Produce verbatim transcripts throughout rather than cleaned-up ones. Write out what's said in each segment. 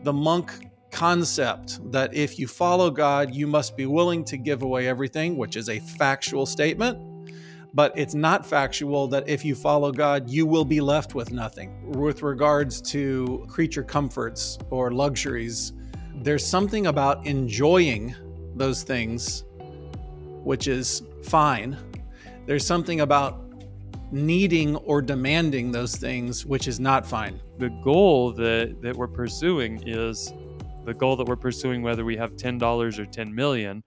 the monk concept that if you follow God, you must be willing to give away everything, which is a factual statement. But it's not factual that if you follow God, you will be left with nothing. With regards to creature comforts or luxuries, there's something about enjoying those things, which is fine. There's something about needing or demanding those things, which is not fine. The goal that, that we're pursuing is the goal that we're pursuing, whether we have ten dollars or ten million.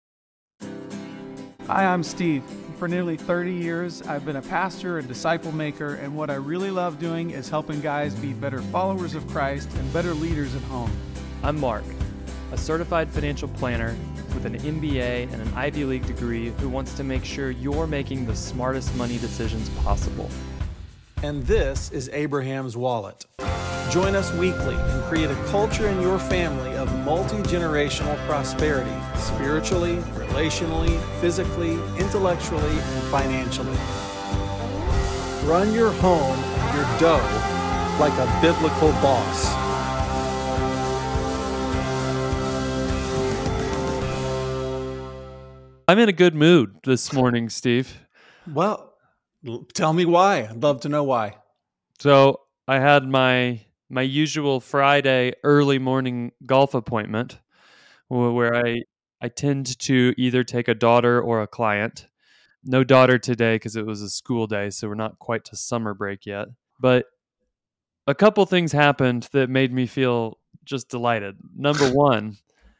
Hi, I'm Steve. For nearly thirty years, I've been a pastor and disciple maker, and what I really love doing is helping guys be better followers of Christ and better leaders at home. I'm Mark, a certified financial planner with an M B A and an Ivy League degree who wants to make sure you're making the smartest money decisions possible. And this is Abraham's Wallet. Join us weekly and create a culture in your family of multi-generational prosperity, spiritually, relationally, physically, intellectually, and financially. Run your home, your dough, like a biblical boss. I'm in a good mood this morning, Steve. Well, tell me why. I'd love to know why. So I had my my usual Friday early morning golf appointment where I, I tend to either take a daughter or a client. No daughter today because it was a school day, so we're not quite to summer break yet. But a couple things happened that made me feel just delighted. Number one,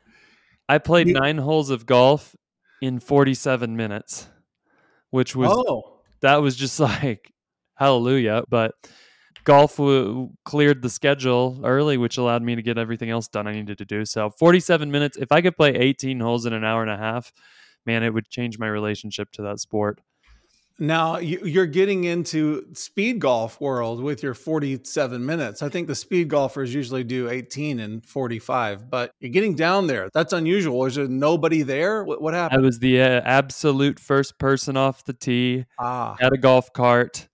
I played nine holes of golf in forty-seven minutes, which was, oh. that was just like, hallelujah. But golf w- cleared the schedule early, which allowed me to get everything else done I needed to do. So forty-seven minutes, if I could play eighteen holes in an hour and a half, man, it would change my relationship to that sport. Now you're getting into speed golf world with your forty-seven minutes. I think the speed golfers usually do eighteen and forty-five, but you're getting down there. That's unusual. Is there nobody there? What, what happened? I was the uh, absolute first person off the tee ah. at a golf cart,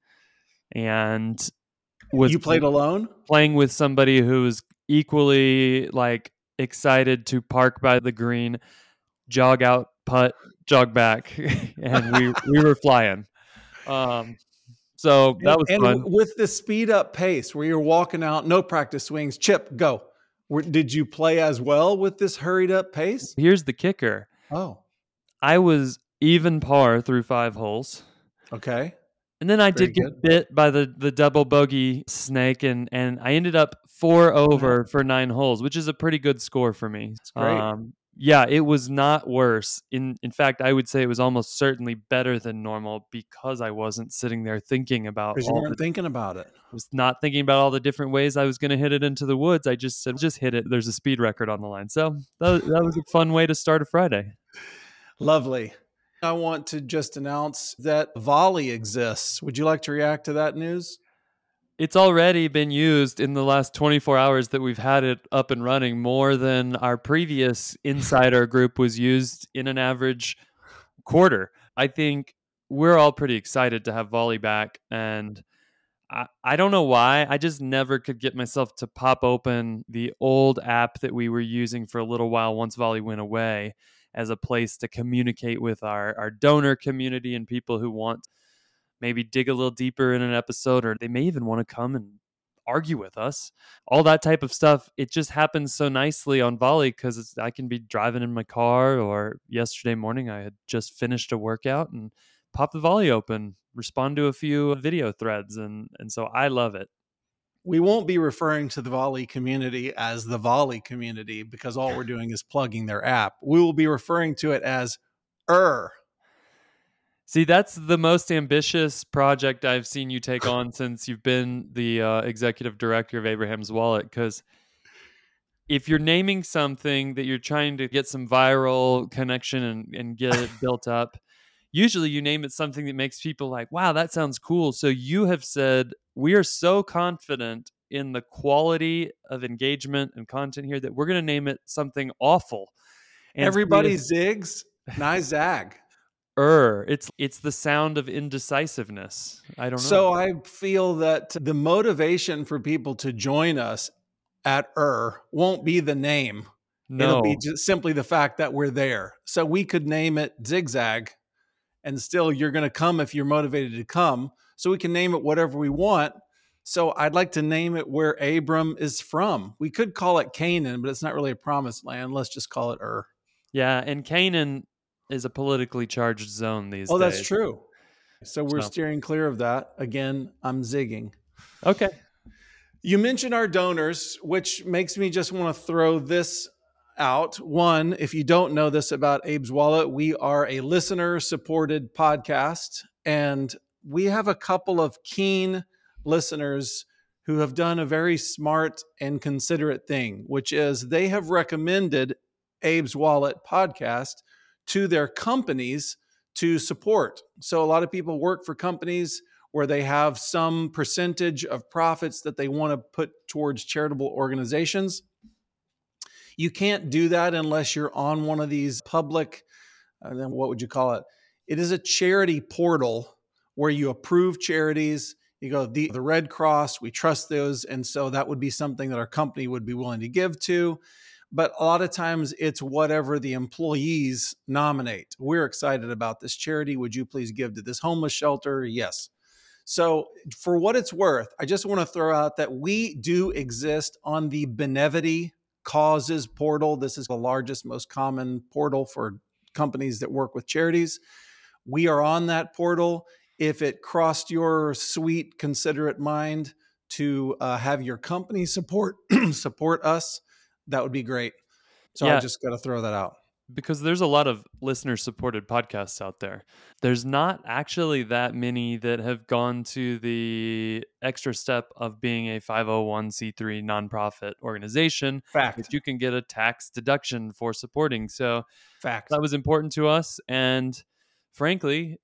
and was you played alone? Playing with somebody who was equally like excited to park by the green, jog out, putt, jog back, and we we were flying. Um, so that was and, fun. And with the speed up pace, where you're walking out, no practice swings, chip, go. Where, did you play as well with this hurried up pace? Here's the kicker. Oh, I was even par through five holes. Okay. And then I Very did get good. bit by the, the double bogey snake, and, and I ended up four over for nine holes, which is a pretty good score for me. That's great. Um, yeah, it was not worse. In in fact, I would say it was almost certainly better than normal because I wasn't sitting there thinking about Because you all weren't the, thinking about it. I was not thinking about all the different ways I was going to hit it into the woods. I just said, just hit it. There's a speed record on the line. So that, that was a fun way to start a Friday. Lovely. I want to just announce that Volley exists. Would you like to react to that news? It's already been used in the last twenty-four hours that we've had it up and running, more than our previous insider group was used in an average quarter. I think we're all pretty excited to have Volley back, and I, I don't know why. I just never could get myself to pop open the old app that we were using for a little while once Volley went away, as a place to communicate with our, our donor community and people who want maybe dig a little deeper in an episode, or they may even want to come and argue with us. All that type of stuff. It just happens so nicely on Volley because I can be driving in my car, or yesterday morning I had just finished a workout and pop the Volley open, respond to a few video threads. And, and so I love it. We won't be referring to the Volley community as the Volley community because all we're doing is plugging their app. We will be referring to it as Er. See, that's the most ambitious project I've seen you take on since you've been the uh, executive director of Abraham's Wallet. Because if you're naming something that you're trying to get some viral connection and, and get it built up, usually you name it something that makes people like, wow, that sounds cool. So you have said, we are so confident in the quality of engagement and content here that we're going to name it something awful. And Everybody zigs, I zag. Er, it's it's the sound of indecisiveness. I don't know. So I feel that the motivation for people to join us at Ur won't be the name. It'll be No. just simply the fact that we're there. So we could name it Zigzag, and still you're going to come if you're motivated to come. So we can name it whatever we want. So I'd like to name it where Abram is from. We could call it Canaan, but it's not really a promised land. Let's just call it Ur. Yeah, and Canaan is a politically charged zone these Oh, days. that's true. So we're So- steering clear of that. Again, I'm zigging. Okay. You mentioned our donors, which makes me just want to throw this out. One, if you don't know this about Abe's Wallet, we are a listener-supported podcast, and we have a couple of keen listeners who have done a very smart and considerate thing, which is they have recommended Abe's Wallet podcast to their companies to support. So a lot of people work for companies where they have some percentage of profits that they want to put towards charitable organizations. You can't do that unless you're on one of these public, uh, then what would you call it? It is a charity portal where you approve charities. You go, the, the Red Cross, we trust those. And so that would be something that our company would be willing to give to. But a lot of times it's whatever the employees nominate. We're excited about this charity. Would you please give to this homeless shelter? Yes. So for what it's worth, I just want to throw out that we do exist on the Benevity Causes portal. This is the largest, most common portal for companies that work with charities. We are on that portal. If it crossed your sweet, considerate mind to uh, have your company support support us, that would be great. So Yeah. I just got to throw that out. Because there's a lot of listener-supported podcasts out there. There's not actually that many that have gone to the extra step of being a five oh one c three nonprofit organization Fact. that you can get a tax deduction for supporting. So Fact. that was important to us. And frankly,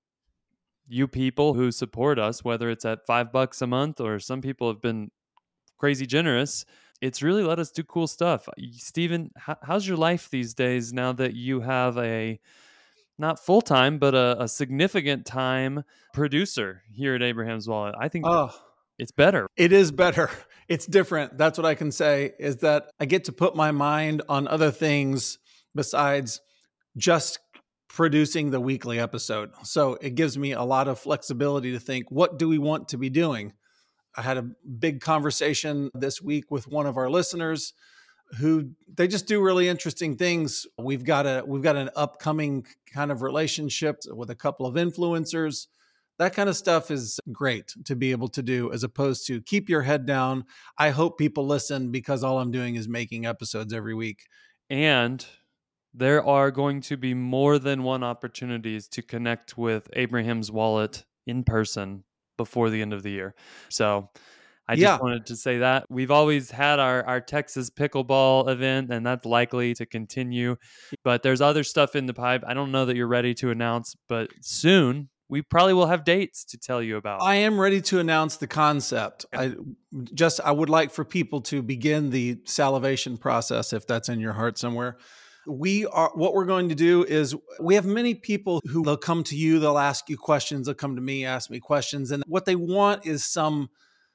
you people who support us, whether it's at five bucks a month or some people have been crazy generous, it's really let us do cool stuff. Stephen, how, how's your life these days now that you have a not full-time, but a, a significant time producer here at Abraham's Wallet? I think Oh, it's better. it is better. It's different. That's what I can say, is that I get to put my mind on other things besides just producing the weekly episode. So it gives me a lot of flexibility to think, what do we want to be doing? I had a big conversation this week with one of our listeners who they just do really interesting things. We've got a we've got an upcoming kind of relationship with a couple of influencers. That kind of stuff is great to be able to do, as opposed to keep your head down. I hope people listen because all I'm doing is making episodes every week. And there are going to be more than one opportunities to connect with Abraham's Wallet in person before the end of the year. So I just Yeah. wanted to say that. We've always had our, our Texas pickleball event, and that's likely to continue. But there's other stuff in the pipe. I don't know that you're ready to announce, but soon we probably will have dates to tell you about. I am ready to announce the concept. I just I would like for people to begin the salivation process, if that's in your heart somewhere. We are what we're going to do is we have many people who they'll come to you, they'll ask you questions, they'll come to me, ask me questions, and what they want is some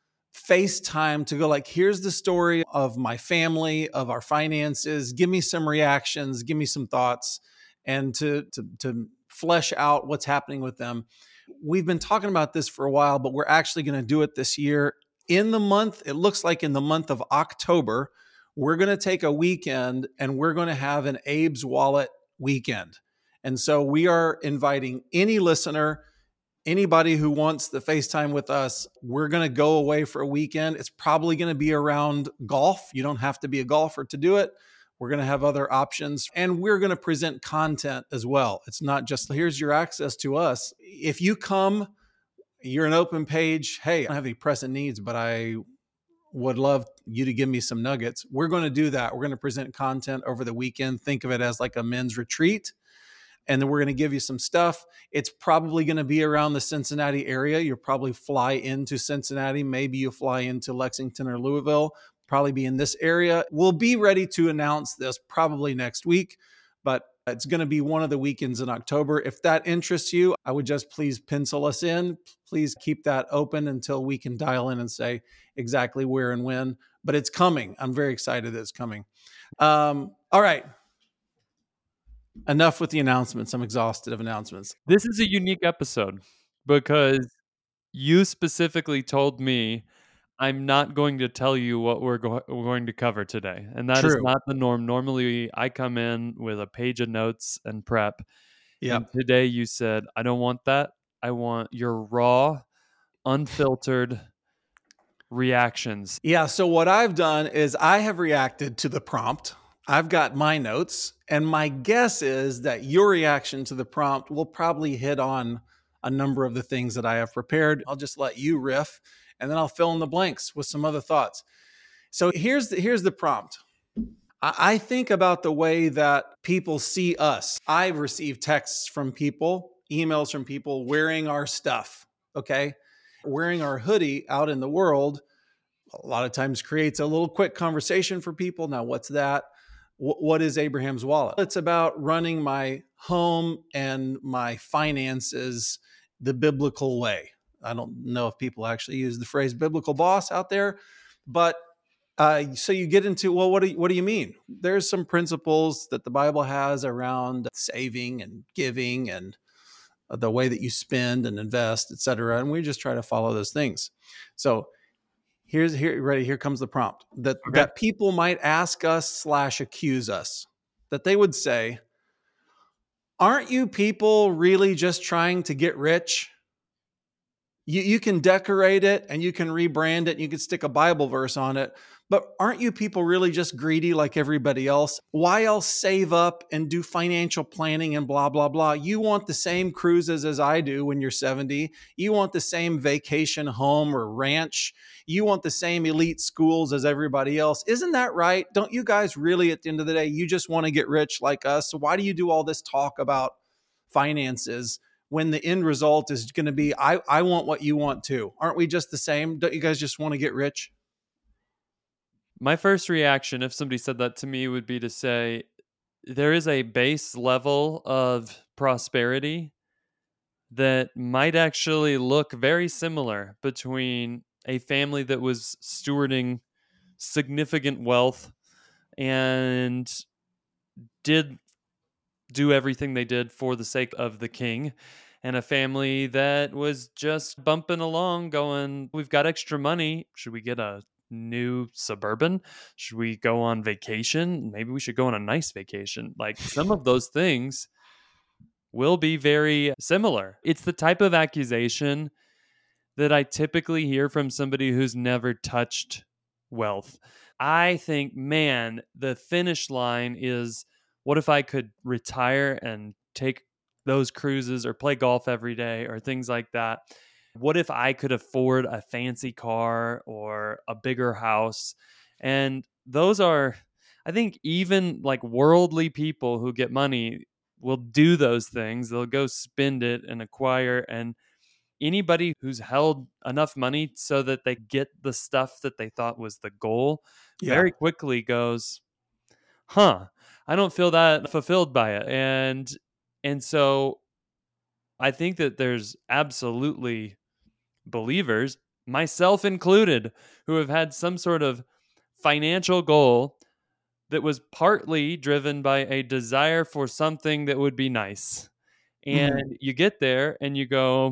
FaceTime to go like, here's the story of my family, of our finances. Give me some reactions, give me some thoughts, and to to to flesh out what's happening with them. We've been talking about this for a while, but we're actually going to do it this year in the month. It looks like in the month of October, we're going to take a weekend and we're going to have an Abe's Wallet weekend. And so we are inviting any listener, anybody who wants the FaceTime with us. We're going to go away for a weekend. It's probably going to be around golf. You don't have to be a golfer to do it. We're going to have other options, and we're going to present content as well. It's not just, here's your access to us. If you come, you're an open page. Hey, I don't have any pressing needs, but I would love you to give me some nuggets. We're going to do that. We're going to present content over the weekend. Think of it as like a men's retreat. And then we're going to give you some stuff. It's probably going to be around the Cincinnati area. You'll probably fly into Cincinnati. Maybe you fly into Lexington or Louisville, probably be in this area. We'll be ready to announce this probably next week. But It's going to be one of the weekends in October. If that interests you, I would just please pencil us in. Please keep that open until we can dial in and say exactly where and when. But it's coming. I'm very excited that it's coming. Um, all right. Enough with the announcements. I'm exhausted of announcements. This is a unique episode because you specifically told me I'm not going to tell you what we're, go- we're going to cover today. And that is True. not the norm. Normally, I come in with a page of notes and prep. Yeah. And today you said, I don't want that. I want your raw, unfiltered reactions. Yeah. So what I've done is I have reacted to the prompt. I've got my notes, and my guess is that your reaction to the prompt will probably hit on a number of the things that I have prepared. I'll just let you riff, and then I'll fill in the blanks with some other thoughts. So here's the, here's the prompt. I, I think about the way that people see us. I've received texts from people, emails from people wearing our stuff, okay? Wearing our hoodie out in the world a lot of times creates a little quick conversation for people. Now, what's that? What is Abraham's Wallet? It's about running my home and my finances the biblical way. I don't know if people actually use the phrase biblical boss out there, but uh, so you get into, well, what do you, what do you mean? There's some principles that the Bible has around saving and giving and the way that you spend and invest, et cetera. And we just try to follow those things. So Here's here, ready. Here comes the prompt that, Okay. that people might ask us slash accuse us, that they would say, aren't you people really just trying to get rich? You, you can decorate it and you can rebrand it and you can stick a Bible verse on it, but aren't you people really just greedy like everybody else? Why else save up and do financial planning and blah, blah, blah? You want the same cruises as I do when you're seventy. You want the same vacation home or ranch. You want the same elite schools as everybody else. Isn't that right? Don't you guys really, at the end of the day, you just want to get rich like us? So why do you do all this talk about finances when the end result is going to be, I, I want what you want too? Aren't we just the same? Don't you guys just want to get rich? My first reaction, if somebody said that to me, would be to say, there is a base level of prosperity that might actually look very similar between a family that was stewarding significant wealth and did do everything they did for the sake of the king, and a family that was just bumping along going, we've got extra money. Should we get a new Suburban? Should we go on vacation? Maybe we should go on a nice vacation. Like, some of those things will be very similar. It's the type of accusation that I typically hear from somebody who's never touched wealth. I think, man, the finish line is, what if I could retire and take those cruises or play golf every day or things like that? What if I could afford a fancy car or a bigger house? And those are, I think, even like worldly people who get money will do those things. They'll go spend it and acquire. And anybody who's held enough money so that they get the stuff that they thought was the goal Yeah. very quickly goes, huh, I don't feel that fulfilled by it. And and so I think that there's absolutely believers, myself included, who have had some sort of financial goal that was partly driven by a desire for something that would be nice. And Mhm. you get there and you go,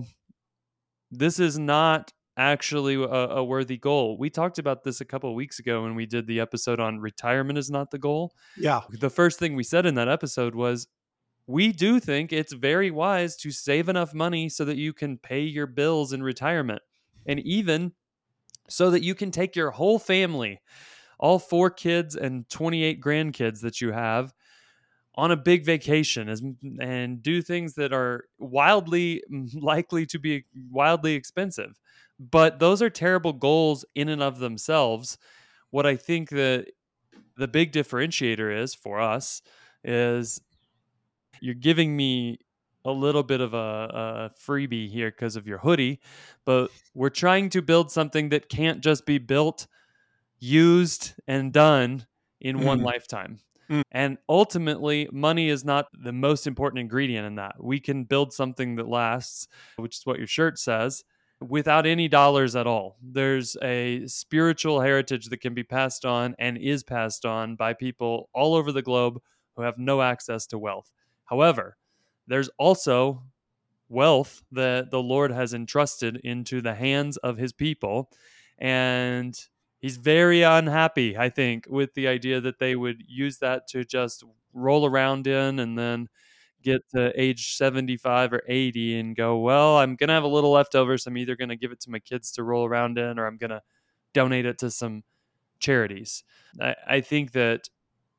this is not actually a, a worthy goal. We talked about this a couple of weeks ago when we did the episode on retirement is not the goal. Yeah. The first thing we said in that episode was, we do think it's very wise to save enough money so that you can pay your bills in retirement, and even so that you can take your whole family, all four kids and twenty-eight grandkids that you have, on a big vacation as, and do things that are wildly likely to be wildly expensive. But those are terrible goals in and of themselves. What I think that the big differentiator is for us is, you're giving me a little bit of a, a freebie here because of your hoodie, but we're trying to build something that can't just be built, used, and done in one Mhm. lifetime. And ultimately, money is not the most important ingredient in that. We can build something that lasts, which is what your shirt says, without any dollars at all. There's a spiritual heritage that can be passed on and is passed on by people all over the globe who have no access to wealth. However, there's also wealth that the Lord has entrusted into the hands of his people. And he's very unhappy, I think, with the idea that they would use that to just roll around in and then get to age seventy-five or eighty and go, well, I'm going to have a little leftover, so I'm either going to give it to my kids to roll around in or I'm going to donate it to some charities. I, I think that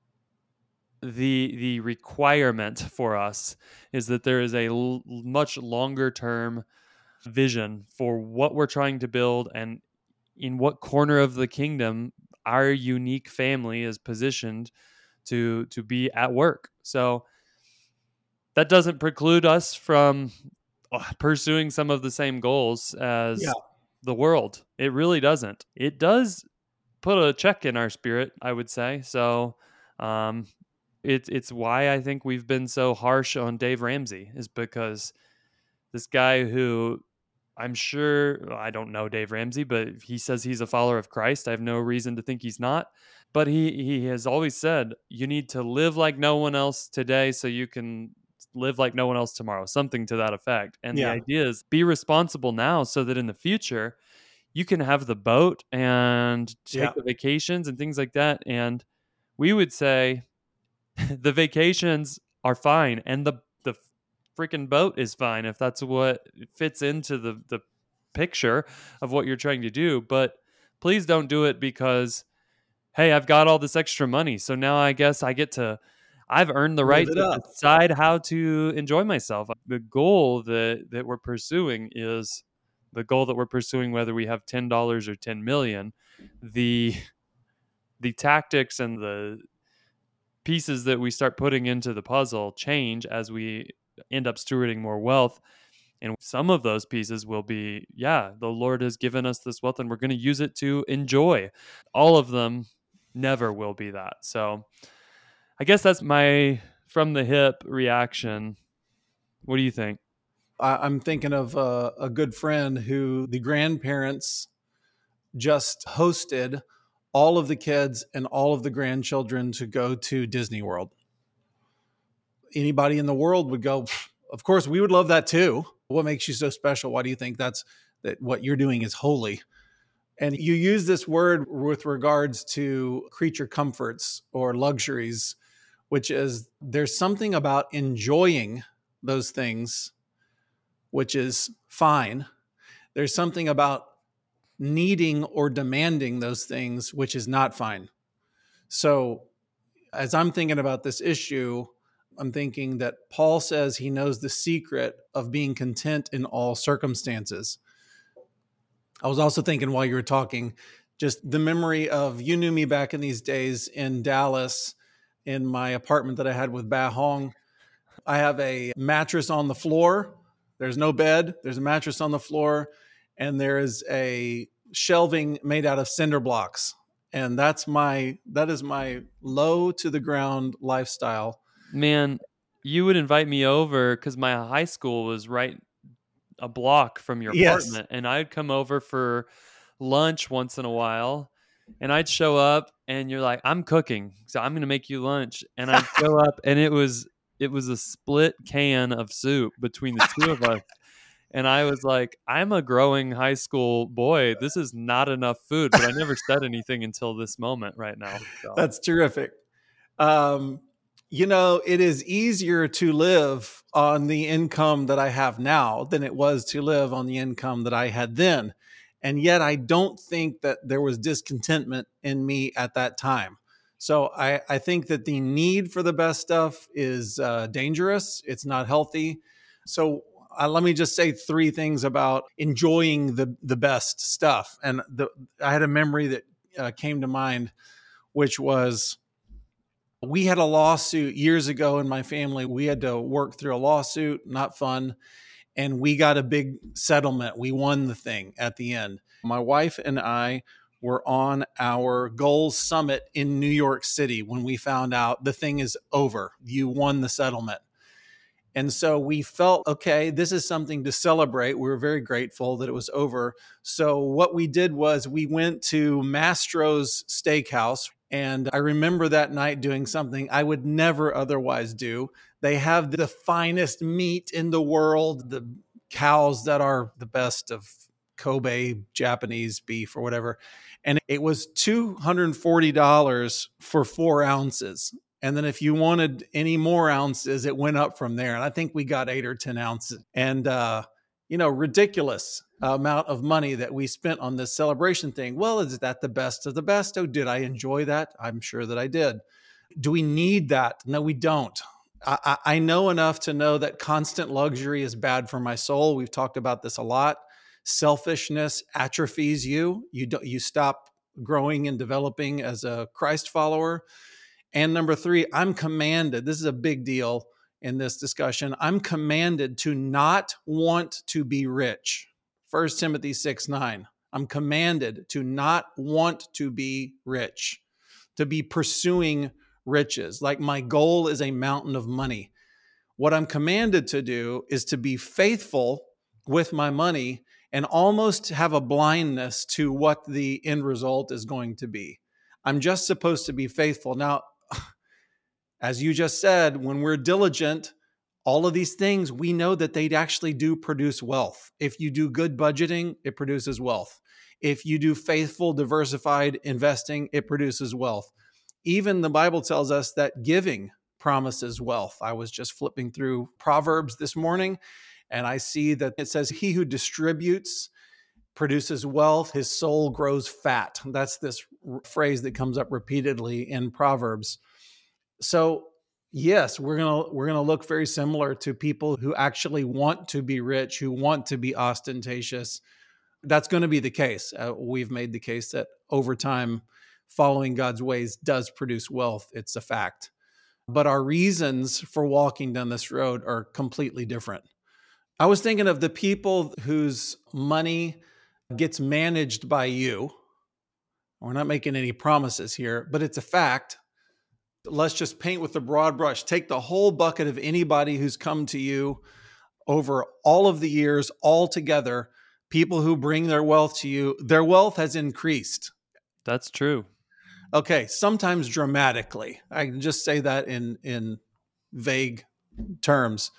the the requirement for us is that there is a l- much longer term vision for what we're trying to build and in what corner of the kingdom our unique family is positioned to to be at work. So that doesn't preclude us from uh, pursuing some of the same goals as Yeah. the world. It really doesn't. It does put a check in our spirit, I would say. So um, it's it's why I think we've been so harsh on Dave Ramsey, is because this guy who I'm sure, I don't know Dave Ramsey, but he says he's a follower of Christ. I have no reason to think he's not. But he, he has always said, you need to live like no one else today so you can live like no one else tomorrow, something to that effect. And the Yeah. idea is be responsible now so that in the future you can have the boat and take Yeah. the vacations and things like that. And we would say the vacations are fine and the the freaking boat is fine if that's what fits into the the picture of what you're trying to do. But please don't do it because, hey, I've got all this extra money, so now I guess I get to I've earned the Live right it to up. decide how to enjoy myself. The goal that that we're pursuing is the goal that we're pursuing, whether we have ten dollars or ten million. The the tactics and the pieces that we start putting into the puzzle change as we end up stewarding more wealth. And some of those pieces will be, yeah, the Lord has given us this wealth and we're going to use it to enjoy. All of them never will be that. So I guess that's my from the hip reaction. What do you think? I, I'm thinking of a, a good friend who the grandparents just hosted all of the kids and all of the grandchildren to go to Disney World. Anybody in the world would go, of course, we would love that too. What makes you so special? Why do you think that's that what you're doing is holy? And you use this word with regards to creature comforts or luxuries, which is there's something about enjoying those things, which is fine. There's something about needing or demanding those things, which is not fine. So as I'm thinking about this issue, I'm thinking that Paul says he knows the secret of being content in all circumstances. I was also thinking while you were talking, just the memory of you knew me back in these days in Dallas in my apartment that I had with Ba Hong. I have a mattress on the floor. There's no bed. There's a mattress on the floor, and there is a shelving made out of cinder blocks. And that's my that is my low to the ground lifestyle. Man, you would invite me over because my high school was right a block from your Yes. apartment, and I'd come over for lunch once in a while, and I'd show up, and you're like, "I'm cooking, so I'm going to make you lunch," and I'd show up, and it was it was a split can of soup between the two of us. And I was like, I'm a growing high school boy. This is not enough food, but I never said anything until this moment right now. So. That's terrific. Um, you know, it is easier to live on the income that I have now than it was to live on the income that I had then. And yet I don't think that there was discontentment in me at that time. So I, I think that the need for the best stuff is uh, dangerous. It's not healthy. So uh, let me just say three things about enjoying the, the best stuff. And the, I had a memory that uh, came to mind, which was we had a lawsuit years ago in my family. We had to work through a lawsuit, not fun. And we got a big settlement. We won the thing at the end. My wife and I were on our goals summit in New York City when we found out the thing is over. You won the settlement. And so we felt, okay, this is something to celebrate. We were very grateful that it was over. So what we did was we went to Mastro's Steakhouse. And I remember that night doing something I would never otherwise do. They have the finest meat in the world, the cows that are the best of Kobe Japanese beef or whatever. And it was two hundred forty dollars for four ounces. And then if you wanted any more ounces, it went up from there. And I think we got eight or ten ounces. And, uh, you know, ridiculous amount of money that we spent on this celebration thing. Well, is that the best of the best? Oh, did I enjoy that? I'm sure that I did. Do we need that? No, we don't. I, I know enough to know that constant luxury is bad for my soul. We've talked about this a lot. Selfishness atrophies you. You don't, you stop growing and developing as a Christ follower. And number three, I'm commanded, this is a big deal in this discussion, I'm commanded to not want to be rich. First Timothy six nine, I'm commanded to not want to be rich, to be pursuing riches. Like my goal is a mountain of money. What I'm commanded to do is to be faithful with my money and almost have a blindness to what the end result is going to be. I'm just supposed to be faithful. Now, as you just said, when we're diligent, all of these things, we know that they actually do produce wealth. If you do good budgeting, it produces wealth. If you do faithful, diversified investing, it produces wealth. Even the Bible tells us that giving promises wealth. I was just flipping through Proverbs this morning, and I see that it says, he who distributes produces wealth, his soul grows fat. That's this phrase that comes up repeatedly in Proverbs. So yes, we're gonna we're gonna look very similar to people who actually want to be rich, who want to be ostentatious. That's going to be the case. Uh, we've made the case that over time, following God's ways does produce wealth. It's a fact. But our reasons for walking down this road are completely different. I was thinking of the people whose money gets managed by you. We're not making any promises here, but it's a fact. Let's just paint with a broad brush. Take the whole bucket of anybody who's come to you over all of the years, all together, people who bring their wealth to you, their wealth has increased. That's true. Okay, sometimes dramatically. I can just say that in, in vague terms.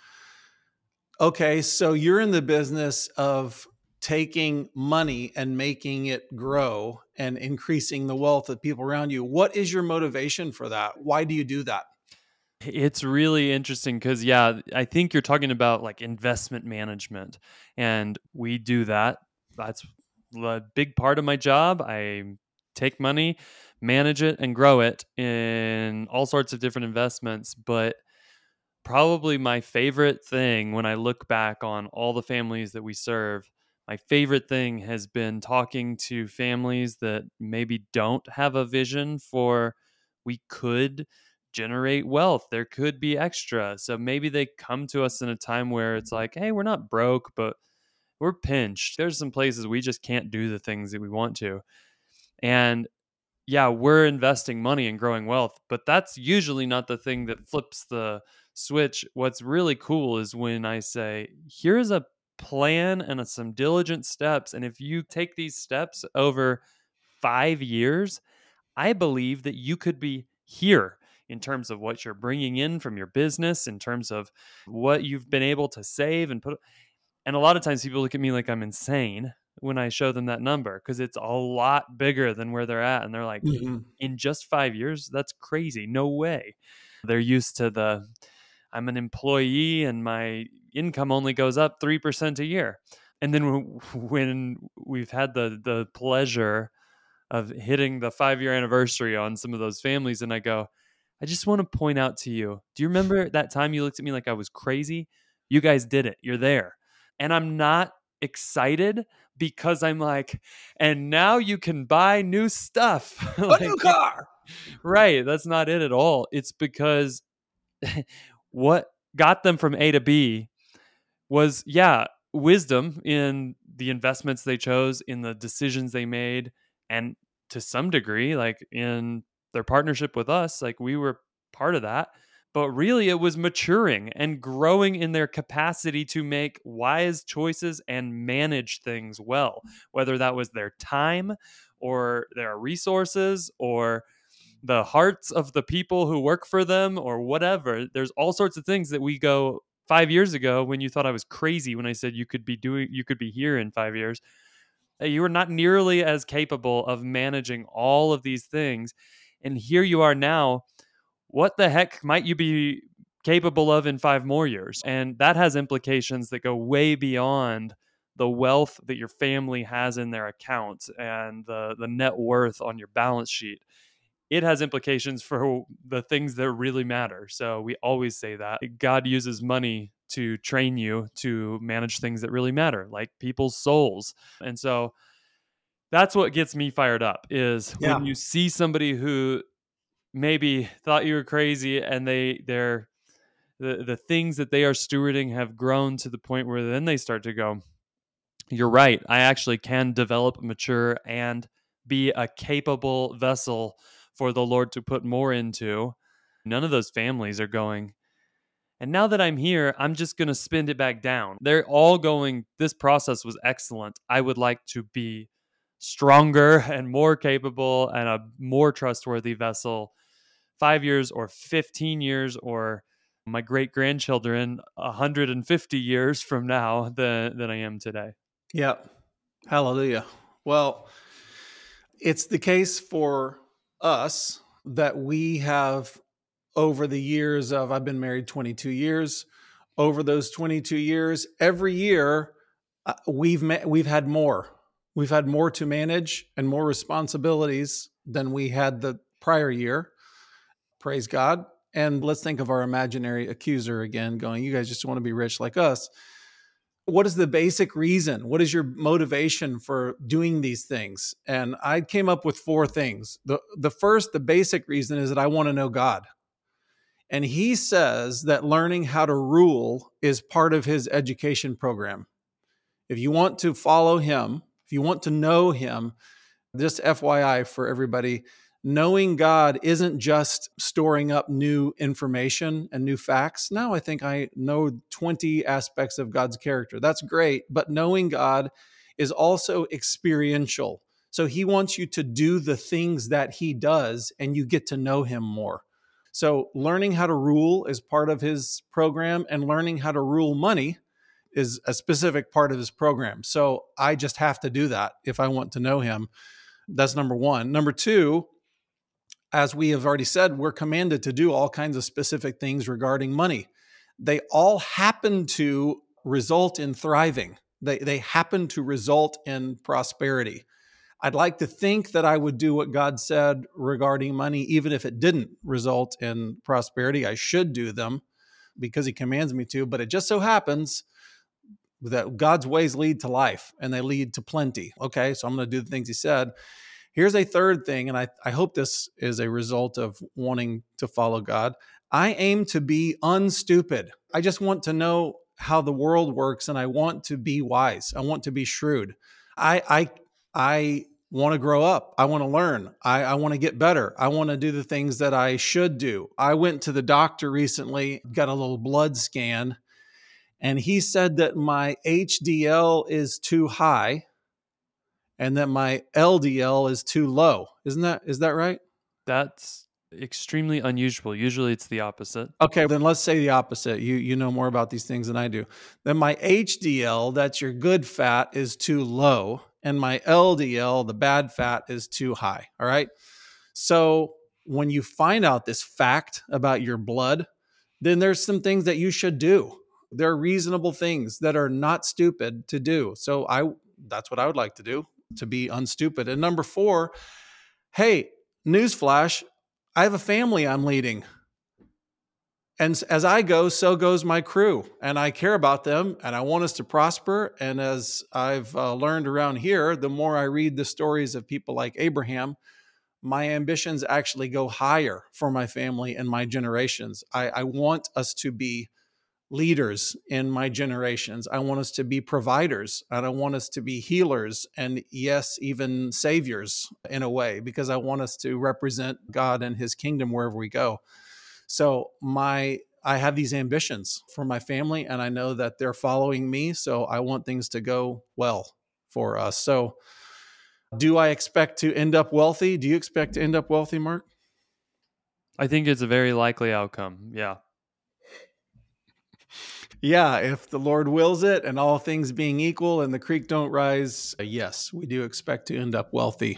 Okay, so you're in the business of taking money and making it grow and increasing the wealth of people around you. What is your motivation for that? Why do you do that? It's really interesting because, yeah, I think you're talking about like investment management, and we do that. That's a big part of my job. I take money, manage it, and grow it in all sorts of different investments. But probably my favorite thing when I look back on all the families that we serve, my favorite thing has been talking to families that maybe don't have a vision for we could generate wealth. There could be extra. So maybe they come to us in a time where it's like, hey, we're not broke, but we're pinched. There's some places we just can't do the things that we want to. And yeah, we're investing money in growing wealth, but that's usually not the thing that flips the switch. What's really cool is when I say, here's a plan and a, some diligent steps. And if you take these steps over five years, I believe that you could be here in terms of what you're bringing in from your business, in terms of what you've been able to save and put. And a lot of times people look at me like I'm insane when I show them that number because it's a lot bigger than where they're at. And they're like, mm-hmm. in just five years, that's crazy. No way. They're used to the, I'm an employee and my income only goes up three percent a year. And then when we've had the the pleasure of hitting the five-year anniversary on some of those families, and I go, I just want to point out to you, do you remember that time you looked at me like I was crazy? You guys did it. You're there. And I'm not excited because I'm like, and now you can buy new stuff. Like, a new car. Right. That's not it at all. It's because what got them from A to B was, yeah, wisdom in the investments they chose, in the decisions they made, and to some degree, like in their partnership with us, like we were part of that. But really, it was maturing and growing in their capacity to make wise choices and manage things well, whether that was their time or their resources or the hearts of the people who work for them or whatever. There's all sorts of things that we go five years ago when you thought I was crazy when I said you could be doing, you could be here in five years. You were not nearly as capable of managing all of these things. And here you are now. What the heck might you be capable of in five more years? And that has implications that go way beyond the wealth that your family has in their accounts and the, the net worth on your balance sheet. It has implications for the things that really matter. So we always say that God uses money to train you to manage things that really matter, like people's souls. And so that's what gets me fired up is Yeah. when you see somebody who maybe thought you were crazy and they they're the the things that they are stewarding have grown to the point where then they start to go, you're right, I actually can develop, mature, and be a capable vessel for the Lord to put more into. None of those families are going, and now that I'm here, I'm just going to spend it back down. They're all going, this process was excellent. I would like to be stronger and more capable and a more trustworthy vessel five years or fifteen years or my great grandchildren one hundred fifty years from now than, than I am today. Yeah. Hallelujah. Well, it's the case for us that we have over the years of, I've been married twenty-two years. Over those twenty-two years, every year uh, we've ma- we've had more. We've had more to manage and more responsibilities than we had the prior year. Praise God. And let's think of our imaginary accuser again, going, you guys just want to be rich like us. What is the basic reason? What is your motivation for doing these things? And I came up with four things. The, the first, the basic reason is that I want to know God. And he says that learning how to rule is part of his education program. If you want to follow him, if you want to know him, just F Y I for everybody, knowing God isn't just storing up new information and new facts. Now I think I know twenty aspects of God's character. That's great, but knowing God is also experiential. So he wants you to do the things that he does and you get to know him more. So learning how to rule is part of his program, and learning how to rule money is a specific part of his program. So I just have to do that if I want to know him. That's number one. Number two, as we have already said, we're commanded to do all kinds of specific things regarding money. They all happen to result in thriving. They, they happen to result in prosperity. I'd like to think that I would do what God said regarding money, even if it didn't result in prosperity. I should do them because he commands me to, but it just so happens that God's ways lead to life and they lead to plenty. Okay, so I'm going to do the things he said. Here's a third thing, and I, I hope this is a result of wanting to follow God. I aim to be unstupid. I just want to know how the world works, and I want to be wise. I want to be shrewd. I I I want to grow up. I want to learn. I, I want to get better. I want to do the things that I should do. I went to the doctor recently, got a little blood scan, and he said that my H D L is too high and that my L D L is too low. Isn't that, is that right? That's extremely unusual. Usually it's the opposite. Okay, then let's say the opposite. You you know more about these things than I do. Then my H D L, that's your good fat, is too low, and my L D L, the bad fat, is too high. All right? So when you find out this fact about your blood, then there's some things that you should do. There are reasonable things that are not stupid to do. So I that's what I would like to do, to be unstupid. And number four, hey, newsflash, I have a family I'm leading. And as I go, so goes my crew. And I care about them and I want us to prosper. And as I've uh, learned around here, the more I read the stories of people like Abraham, my ambitions actually go higher for my family and my generations. I, I want us to be leaders in my generations. I want us to be providers, and I want us to be healers, and yes, even saviors in a way, because I want us to represent God and his kingdom wherever we go. So my I have these ambitions for my family, and I know that they're following me, so I want things to go well for us. So do I expect to end up wealthy? Do you expect to end up wealthy, Mark? I think it's a very likely outcome. Yeah. Yeah, if the Lord wills it and all things being equal and the creek don't rise, yes, we do expect to end up wealthy.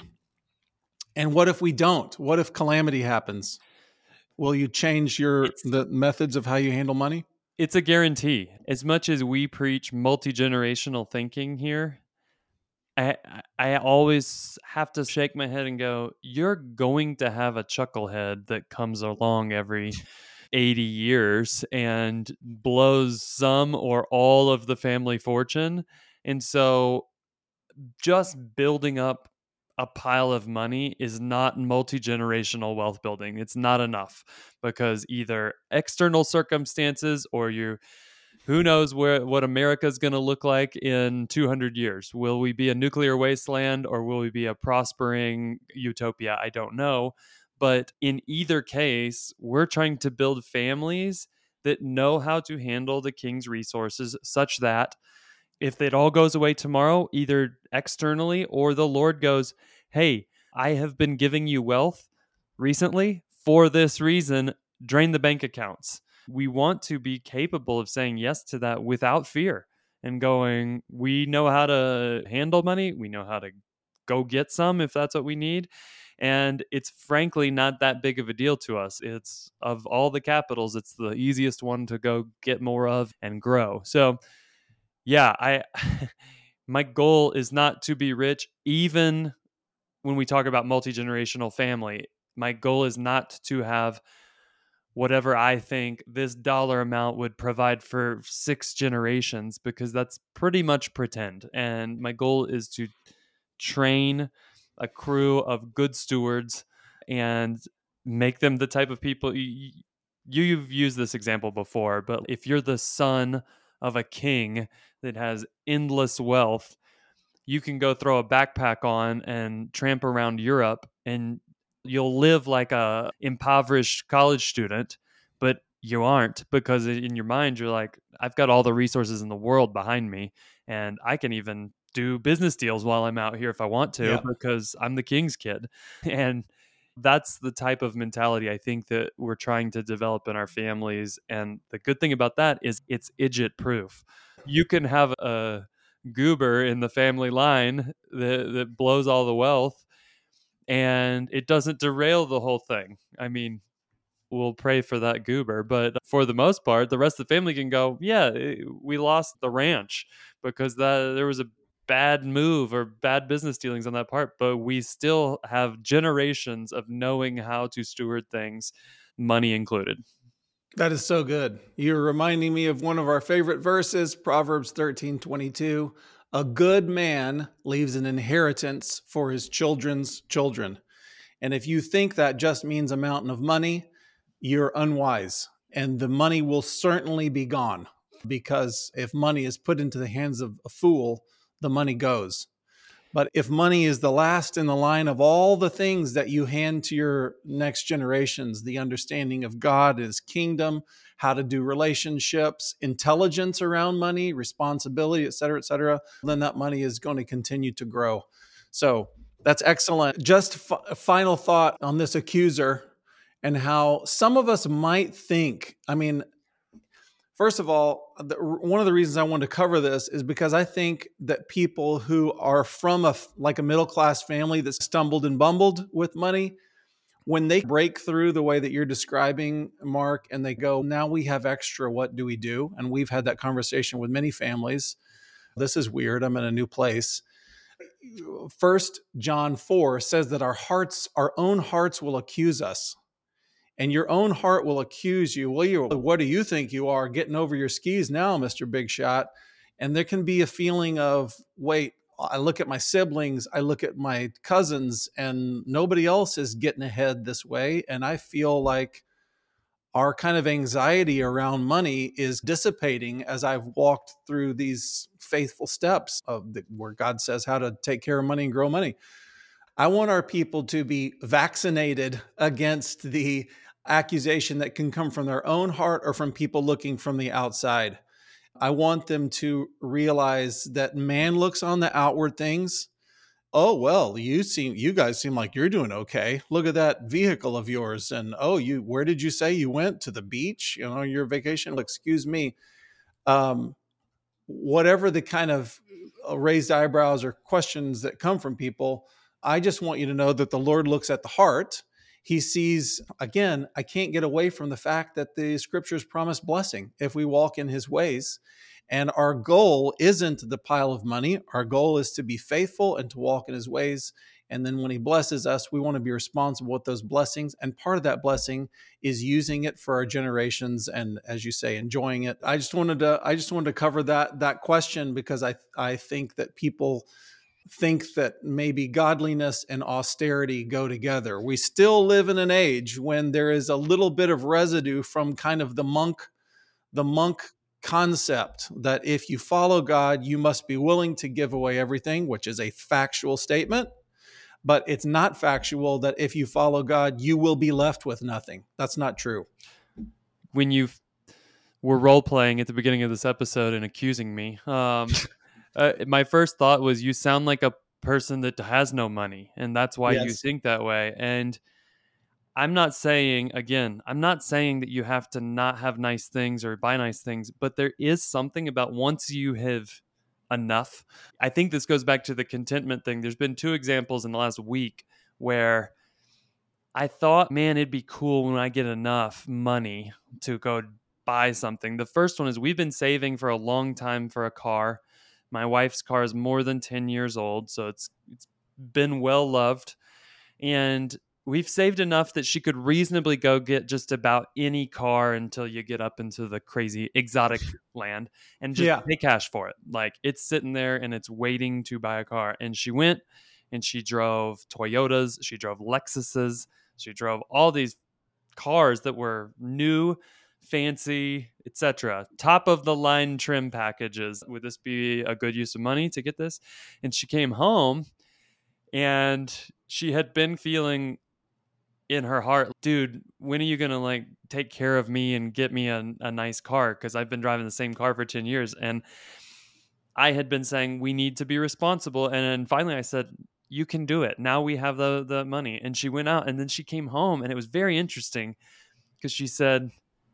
And what if we don't? What if calamity happens? Will you change your It's- the methods of how you handle money? It's a guarantee. As much as we preach multi-generational thinking here, I I always have to shake my head and go, you're going to have a chucklehead that comes along every eighty years and blows some or all of the family fortune. And so just building up a pile of money is not multi-generational wealth building. It's not enough, because either external circumstances or you who knows where what America is going to look like in two hundred years. Will we be a nuclear wasteland, or will we be a prospering utopia? I don't know. But in either case, we're trying to build families that know how to handle the king's resources, such that if it all goes away tomorrow, either externally or the Lord goes, hey, I have been giving you wealth recently for this reason, drain the bank accounts. We want to be capable of saying yes to that without fear and going, we know how to handle money. We know how to go get some if that's what we need. And it's frankly not that big of a deal to us. It's, of all the capitals, it's the easiest one to go get more of and grow. So yeah, I my goal is not to be rich. Even when we talk about multi-generational family, my goal is not to have whatever I think this dollar amount would provide for six generations, because that's pretty much pretend. And my goal is to train a crew of good stewards and make them the type of people you, you've used this example before, but if you're the son of a king that has endless wealth, you can go throw a backpack on and tramp around Europe, and you'll live like a impoverished college student, but you aren't, because in your mind you're like, I've got all the resources in the world behind me, and I can even do business deals while I'm out here if I want to, Yeah. because I'm the king's kid. And that's the type of mentality I think that we're trying to develop in our families. And the good thing about that is it's idiot proof. You can have a goober in the family line that, that blows all the wealth, and it doesn't derail the whole thing. I mean, we'll pray for that goober, but for the most part, the rest of the family can go, yeah, we lost the ranch because that there was a bad move or bad business dealings on that part, but we still have generations of knowing how to steward things, money included. That is so good. You're reminding me of one of our favorite verses, Proverbs thirteen twenty-two. A good man leaves an inheritance for his children's children. And if you think that just means a mountain of money, you're unwise. And the money will certainly be gone, because if money is put into the hands of a fool, the money goes. But if money is the last in the line of all the things that you hand to your next generations, the understanding of God, his kingdom, how to do relationships, intelligence around money, responsibility, et cetera, et cetera, then that money is going to continue to grow. So that's excellent. Just f- a final thought on this accuser and how some of us might think, I mean, first of all, the, one of the reasons I wanted to cover this is because I think that people who are from a like a middle class family that stumbled and bumbled with money, when they break through the way that you're describing, Mark, and they go, now we have extra, what do we do? And we've had that conversation with many families. This is weird. I'm in a new place. First John four says that our hearts, our own hearts will accuse us. And your own heart will accuse you. Well, you, what do you think you are, getting over your skis now, Mister Big Shot? And there can be a feeling of, wait, I look at my siblings, I look at my cousins, and nobody else is getting ahead this way. And I feel like our kind of anxiety around money is dissipating as I've walked through these faithful steps of the, where God says how to take care of money and grow money. I want our people to be vaccinated against the accusation that can come from their own heart or from people looking from the outside. I want them to realize that man looks on the outward things. Oh, well, you seem, you guys seem like you're doing okay. Look at that vehicle of yours. And oh, you, where did you say you went? To the beach, you know, your vacation? Well, excuse me. Um, whatever the kind of raised eyebrows or questions that come from people, I just want you to know that the Lord looks at the heart. He sees, again, I can't get away from the fact that the scriptures promise blessing if we walk in his ways. And our goal isn't the pile of money. Our goal is to be faithful and to walk in his ways. And then when he blesses us, we want to be responsible with those blessings. And part of that blessing is using it for our generations and, as you say, enjoying it. I just wanted to I just wanted to cover that that question because I I think that people think that maybe godliness and austerity go together. We still live in an age when there is a little bit of residue from kind of the monk the monk concept that if you follow God, you must be willing to give away everything, which is a factual statement. But it's not factual that if you follow God, you will be left with nothing. That's not true. When you were role playing at the beginning of this episode and accusing me, um, uh, my first thought was you sound like a person that has no money, and that's why Yes. you think that way. And I'm not saying, again, I'm not saying that you have to not have nice things or buy nice things, but there is something about once you have enough. I think this goes back to the contentment thing. There's been two examples in the last week where I thought, man, it'd be cool when I get enough money to go buy something. The first one is we've been saving for a long time for a car. My wife's car is more than ten years old, so it's it's been well loved. And we've saved enough that she could reasonably go get just about any car until you get up into the crazy exotic land and just Yeah. pay cash for it. Like it's sitting there and it's waiting to buy a car. And she went and she drove Toyotas, she drove Lexuses, she drove all these cars that were new, fancy, et cetera. Top of the line trim packages. Would this be a good use of money to get this? And she came home and she had been feeling in her heart, dude, when are you going to like take care of me and get me a, a nice car? Because I've been driving the same car for ten years. And I had been saying we need to be responsible. And then finally I said, you can do it. Now we have the, the money. And she went out and then she came home and it was very interesting because she said,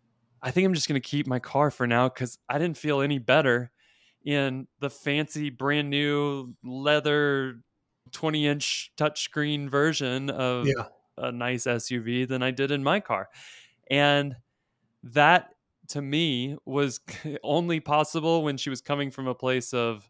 I think I'm just going to keep my car for now because I didn't feel any better in the fancy brand new leather twenty inch touchscreen version of Yeah. a nice S U V than I did in my car. And that to me was only possible when she was coming from a place of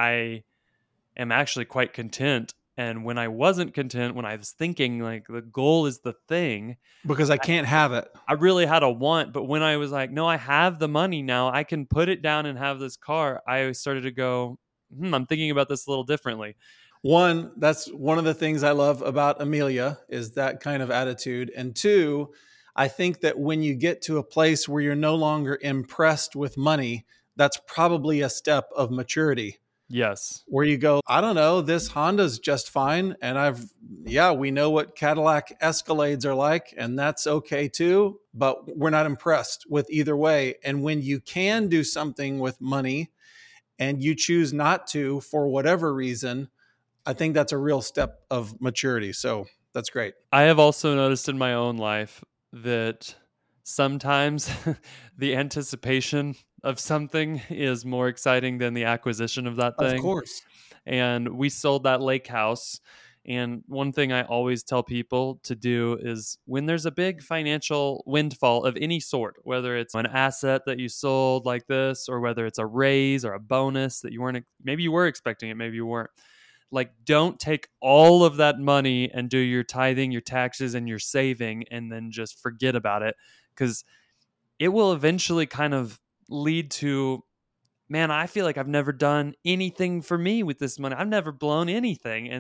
I am actually quite content. And when I wasn't content, when I was thinking like the goal is the thing, Because I can't have it. I really had a want. But when I was like, no, I have the money now, I can put it down and have this car, I started to go, hmm, I'm thinking about this a little differently. One, that's one of the things I love about Amelia is that kind of attitude. And two, I think that when you get to a place where you're no longer impressed with money, that's probably a step of maturity. Yes. Where you go, I don't know, this Honda's just fine. And I've, yeah, we know what Cadillac Escalades are like, and that's okay too. But we're not impressed with either way. And when you can do something with money and you choose not to for whatever reason, I think that's a real step of maturity. So that's great. I have also noticed in my own life that sometimes the anticipation of something is more exciting than the acquisition of that thing. Of course. And we sold that lake house. And one thing I always tell people to do is when there's a big financial windfall of any sort, whether it's an asset that you sold like this, or whether it's a raise or a bonus that you weren't, maybe you were expecting it, maybe you weren't. Like, don't take all of that money and do your tithing, your taxes, and your saving, and then just forget about it. Because it will eventually kind of lead to, man, I feel like I've never done anything for me with this money. I've never blown anything. And then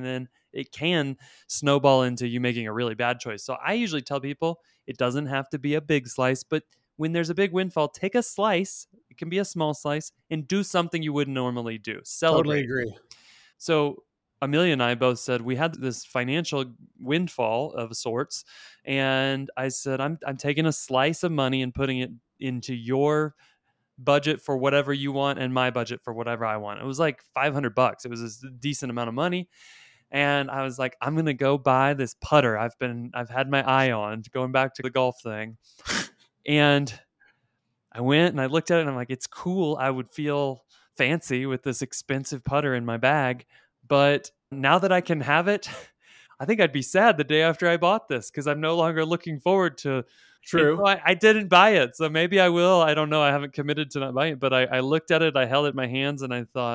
it can snowball into you making a really bad choice. So I usually tell people it doesn't have to be a big slice, but when there's a big windfall, take a slice. It can be a small slice and do something you wouldn't normally do. Celebrate. Totally agree. So Amelia and I both said we had this financial windfall of sorts. And I said, I'm, I'm taking a slice of money and putting it into your budget for whatever you want and my budget for whatever I want. It was like five hundred bucks. It was a decent amount of money. And I was like, I'm going to go buy this putter. I've been, I've had my eye on going back to the golf thing. And I went and I looked at it and I'm like, it's cool. I would feel fancy with this expensive putter in my bag. But now that I can have it, I think I'd be sad the day after I bought this because I'm no longer looking forward to. True. So I, I didn't buy it. So maybe I will. I don't know. I haven't committed to not buying it. But I, I looked at it. I held it in my hands and I thought,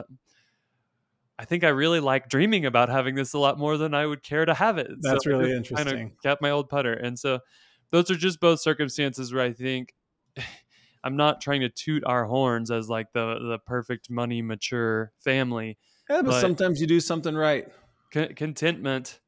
I think I really like dreaming about having this a lot more than I would care to have it. That's so really I interesting. Kind of kept my old putter. And so those are just both circumstances where I think I'm not trying to toot our horns as like the, the perfect money mature family. Yeah, but, but sometimes you do something right. C- contentment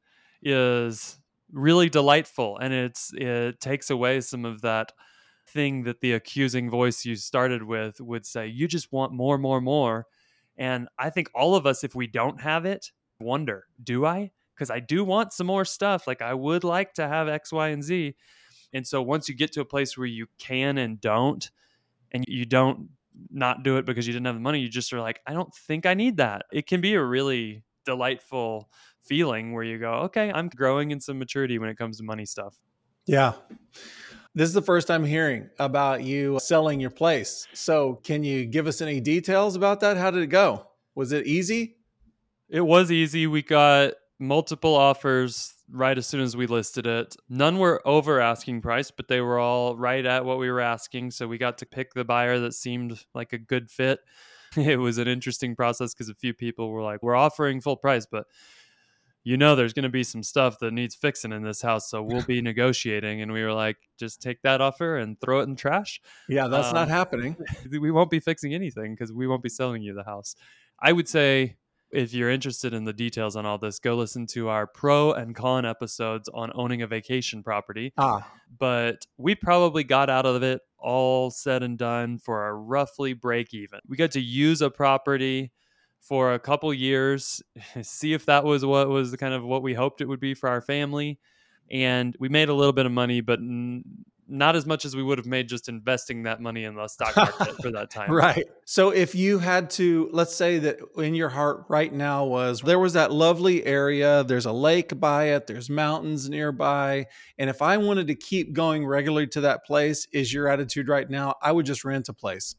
is really delightful, and it's it takes away some of that thing that the accusing voice you started with would say. You just want more, more, more. And I think all of us, if we don't have it, wonder, do I? Because I do want some more stuff. Like I would like to have X, Y, and Z. And so once you get to a place where you can and don't, and you don't not do it because you didn't have the money, you just are like, I don't think I need that. It can be a really delightful feeling where you go, okay, I'm growing in some maturity when it comes to money stuff. Yeah. This is the first time hearing about you selling your place. So can you give us any details about that? How did it go? Was it easy? It was easy. We got multiple offers right as soon as we listed it. None were over asking price, but they were all right at what we were asking. So we got to pick the buyer that seemed like a good fit. It was an interesting process because a few people were like, we're offering full price, but you know, there's going to be some stuff that needs fixing in this house. So we'll be negotiating. And we were like, just take that offer and throw it in the trash. Yeah, that's um, not happening. We won't be fixing anything because we won't be selling you the house. I would say if you're interested in the details on all this, go listen to our pro and con episodes on owning a vacation property. Ah, But we probably got out of it all said and done for a roughly break even. We got to use a property for a couple years, see if that was what was the kind of what we hoped it would be for our family. And we made a little bit of money, but n- not as much as we would have made just investing that money in the stock market for that time. right. So if you had to, let's say that in your heart right now was, there was that lovely area, there's a lake by it, there's mountains nearby. And if I wanted to keep going regularly to that place, is your attitude right now, I would just rent a place?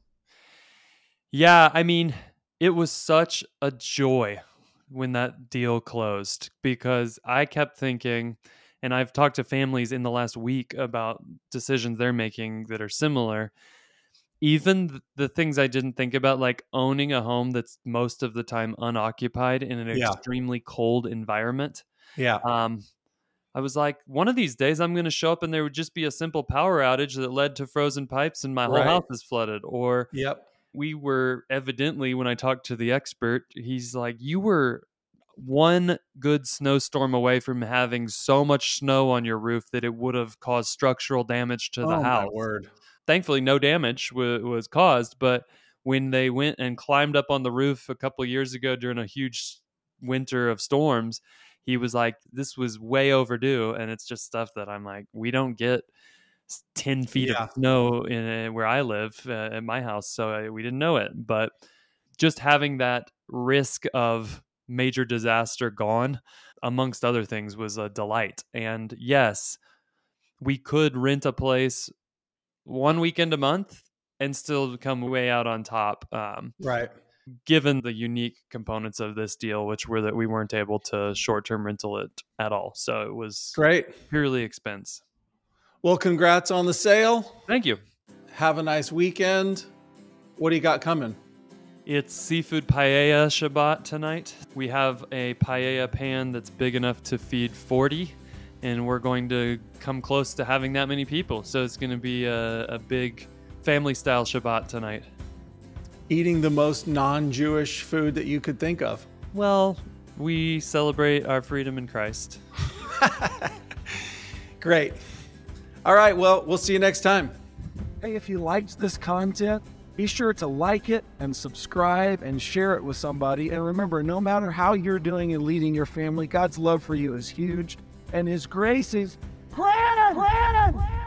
Yeah, I mean, it was such a joy when that deal closed because I kept thinking, and I've talked to families in the last week about decisions they're making that are similar. Even the things I didn't think about, like owning a home that's most of the time unoccupied in an Yeah. extremely cold environment. Yeah. Um, I was like, one of these days I'm going to show up and there would just be a simple power outage that led to frozen pipes and my whole Right. house is flooded. Or Yep. we were evidently, when I talked to the expert, he's like, you were one good snowstorm away from having so much snow on your roof that it would have caused structural damage to the Oh, house. my word. Thankfully, no damage w- was caused. But when they went and climbed up on the roof a couple of years ago during a huge winter of storms, he was like, this was way overdue. And it's just stuff that I'm like, we don't get ten feet Yeah. of snow in where I live uh, at my house. So I, we didn't know it. But just having that risk of major disaster gone, amongst other things, was a delight. And yes, we could rent a place one weekend a month and still come way out on top. Um, Right. given the unique components of this deal, which were that we weren't able to short-term rental it at all. So it was Great. purely expense. Well, congrats on the sale. Thank you. Have a nice weekend. What do you got coming? It's seafood paella Shabbat tonight. We have a paella pan that's big enough to feed forty, and we're going to come close to having that many people. So it's going to be a, a big family-style Shabbat tonight. Eating the most non-Jewish food that you could think of. Well, We celebrate our freedom in Christ. Great. All right, well, we'll see you next time. Hey, if you liked this content, be sure to like it and subscribe and share it with somebody. And remember, no matter how you're doing and leading your family, God's love for you is huge, and His grace is greater, greater, greater.